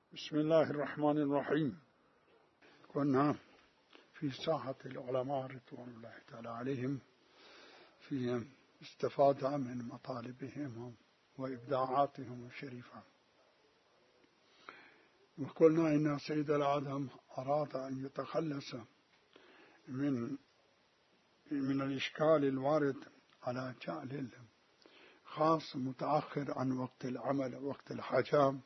بسم الله الرحمن الرحيم. كنا في ساحة العلماء رضوان الله تعالى عليهم في استفادة من مطالبهم وإبداعاتهم الشريفة، وقلنا إن سيد العالم أراد أن يتخلص من الإشكال الوارد على جعل الخاص متأخر عن وقت العمل وقت الحاجة،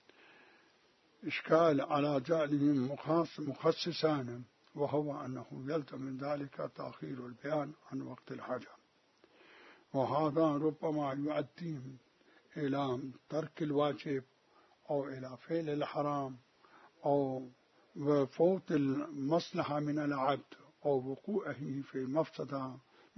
إشكال على جعله خاص مخصصا، وهو أنه يلزم من ذلك تأخير البيان عن وقت الحاجة، وهذا ربما يؤدي إلى ترك الواجب أو إلى فعل الحرام أو فوت المصلحة من العبد أو وقوعه في مفسدة.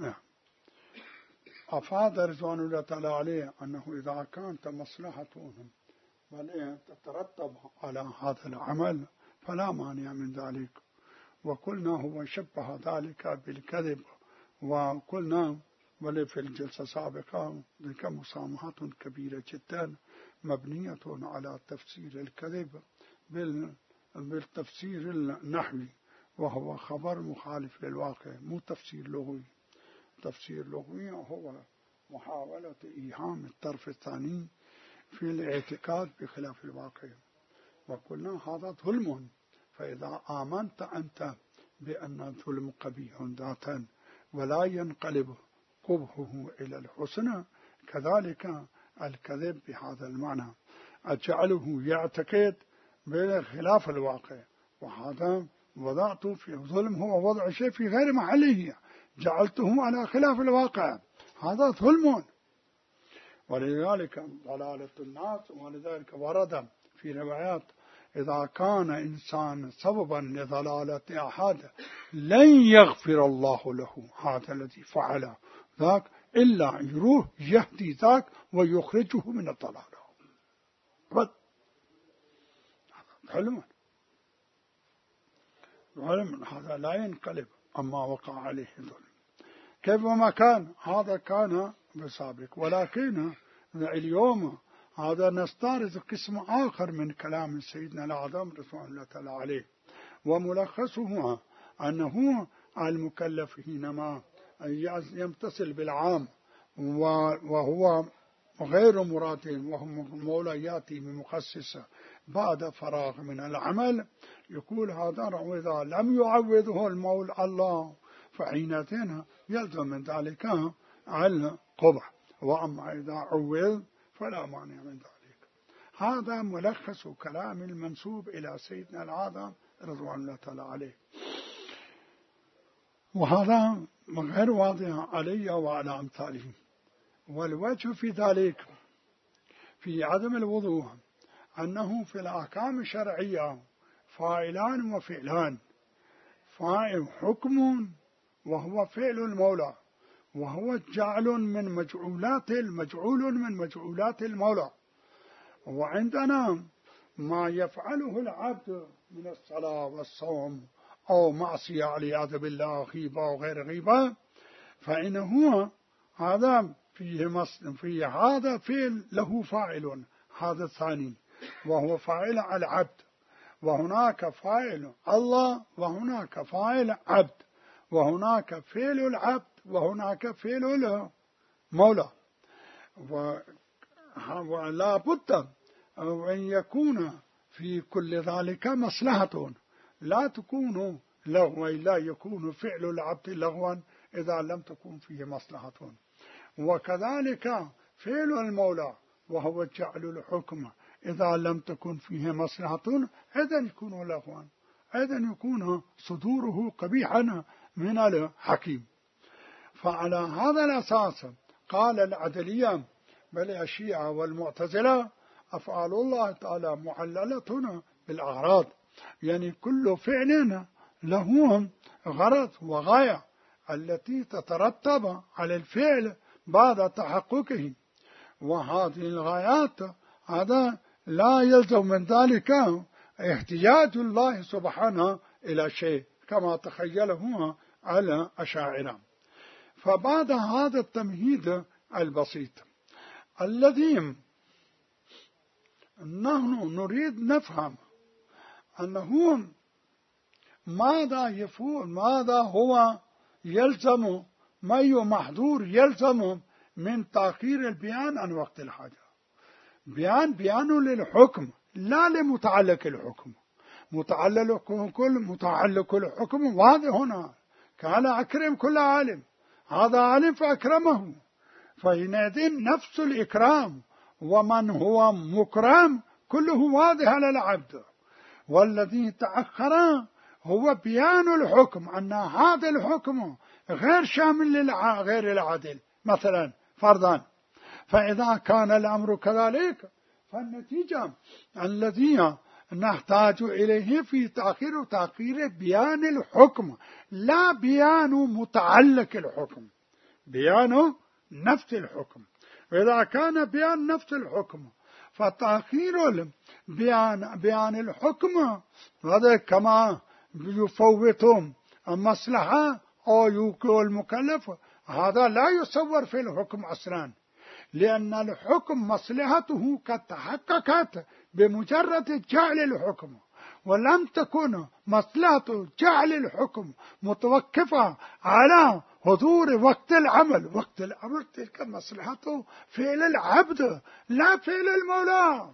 أفاد رضوان الله تعالى عليه أنه إذا كانت مصلحتهم بل تترتب على هذا العمل فلا مانع من ذلك. وقلنا هو شبه ذلك بالكذب، وقلنا بل في الجلسة السابقة ذلك مسامحات كبيرة جدا مبنية على تفسير الكذب بالتفسير النحوي، وهو خبر مخالف للواقع، مو تفسير لغوي. تفسير لغوي هو محاولة إيهام الطرف الثاني في الاعتقاد بخلاف الواقع، وقلنا هذا ظلم. فإذا آمنت أنت بأن الظلم قبيح ذاتا ولا ينقلب قبحه إلى الحسن، كذلك الكذب بهذا المعنى أجعله يعتقد بخلاف الواقع، وهذا وضعت في الظلم هو وضع شيء في غير محله، جعلته على خلاف الواقع، هذا ظلم. ولذلك ضلالة الناس، ولذلك ورد في روايات إذا كان إنسان سببا لضلالة أحد لن يغفر الله له هذا الذي فعل ذاك إلا يروح يهدي ذاك ويخرجه من الضلال. علم هذا لا ينقلب أما وقع عليه ظلم. كيف ما كان هذا كان بسابق، ولكن اليوم هذا نستعرض قسم آخر من كلام سيدنا الأعظم رضوان الله تعالى عليه، وملخصه أنه المكلف حينما يمتثل بالعام وهو غير مراد وهم مولى يأتي بمخصص بعد فراغ من العمل، يقول هذا إذا لم يعوضه المولى الله فحينئذ يلزم من ذلك القبح، وأما إذا عوض فلا مانع من ذلك. هذا ملخص كلام المنسوب إلى سيدنا الأعظم رضوان الله تعالى عليه، وهذا غير واضح علي وعلى أمثاله. والوجه في ذلك في عدم الوضوح أنه في الأحكام الشرعية فاعلان وفعلان. فاعل حكم وهو فعل المولى، وهو جعل من مجعول من مجعولات المولى. وعندنا ما يفعله العبد من الصلاة والصوم أو معصية والعياذ بالله، غيبة وغير غيبة، فإنه هذا فيه هذا فعل له فاعل، هذا الثاني وهو فاعل العبد، وهناك فاعل الله وهناك فاعل عبد، وهناك فعل العبد وهناك فعل المولى. ولا بد أن يكون في كل ذلك مصلحة، لا تكون لغوا، لا يكون فعل العبد لغوا إذا لم تكن فيه مصلحة، وكذلك فعل المولى وهو جعل الحكم إذا لم تكن فيه مصلحة إذن يكون لغوا، إذن يكون صدوره قبيحا من الحكيم. فعلى هذا الأساس قال العدلية بل الشيعة والمعتزلة أفعال الله تعالى معللة بالأغراض، يعني كل فعل له غرض وغاية التي تترتب على الفعل بعد تحققه، وهذه الغايات هذا لا يلزم من ذلك احتياج الله سبحانه إلى شيء كما تخيله على أشاعرة. فبعد هذا التمهيد البسيط الذي نحن نريد نفهم أنه ماذا هو يلزم، ما أي محظور يلزم من تأخير البيان عن وقت الحاجة. بيان للحكم لا لمتعلق الحكم. متعلق الحكم واضح هنا، كان أكرم كل عالم، هذا عالم فأكرمه، فحينئذ نفس الإكرام ومن هو مكرم كله واضح على العبد. والذي تأخر هو بيان الحكم، أن هذا الحكم غير شامل لغير العدل مثلا فرضا. فإذا كان الأمر كذلك فالنتيجة الذي نحتاج إليه في تأخير بيان الحكم لا بيان متعلق الحكم، بيان نفس الحكم. وإذا كان بيان نفس الحكم فتأخير بيان الحكم هذا كما يفوت المصلحة أو يوقع المكلف، هذا لا يصور في الحكم أصلا، لأن الحكم مصلحته قد تحققت بمجرد جعل الحكم، ولم تكن مصلحة جعل الحكم متوقفة على حضور وقت العمل. وقت العمل تلك مصلحته فعل العبد لا فعل المولى.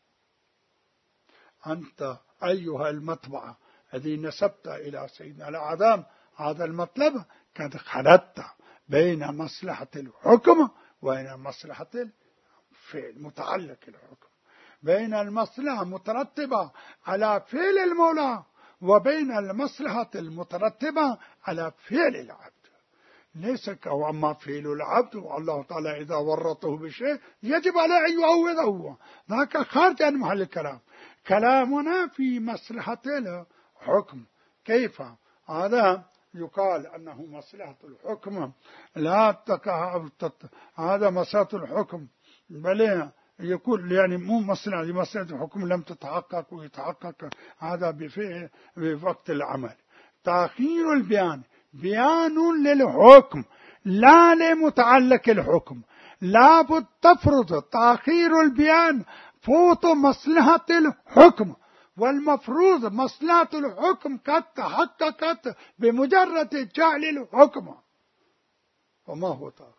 أنت أيها المطبعة الذي نسبت إلى سيدنا الأعظم هذا المطلب قد خلطت بين مصلحة الحكم وبين مصلحة الفعل متعلق الحكم، بين المصلحة المترتبة على فعل المولى وبين المصلحة المترتبة على فعل العبد. ليس كأما فعل العبد والله تعالى إذا ورطه بشيء يجب عليه أن يعوضه، ذاك خارج عن محل الكلام. كلامنا في مصلحة الحكم. كيف هذا يقال أنه مصلحة الحكم لا هذا مصلحة الحكم، بل يقول يعني مو مصلحة الحكم لم تتحقق ويتحقق هذا بوقت العمل. تأخير البيان بيان للحكم لا لمتعلق الحكم. لابد تفرض تأخير البيان فوت مصلحة الحكم، والمفروض مصلحة الحكم قد تحققت بمجرد جعل الحكم. وما هو تأخير؟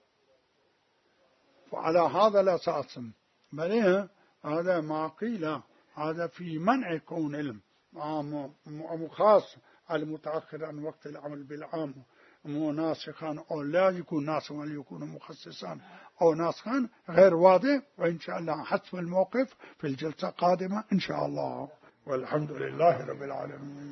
وعلى هذا الأساس بل هذا ما قيل هذا في منع كون علم خاص المتأخر عن وقت العمل بالعام ناسخا أو لا يكون ناسخا بل يكون مخصصا أو ناسخا غير واضح. وإن شاء الله حسب الموقف في الجلسة القادمة إن شاء الله، والحمد لله رب العالمين.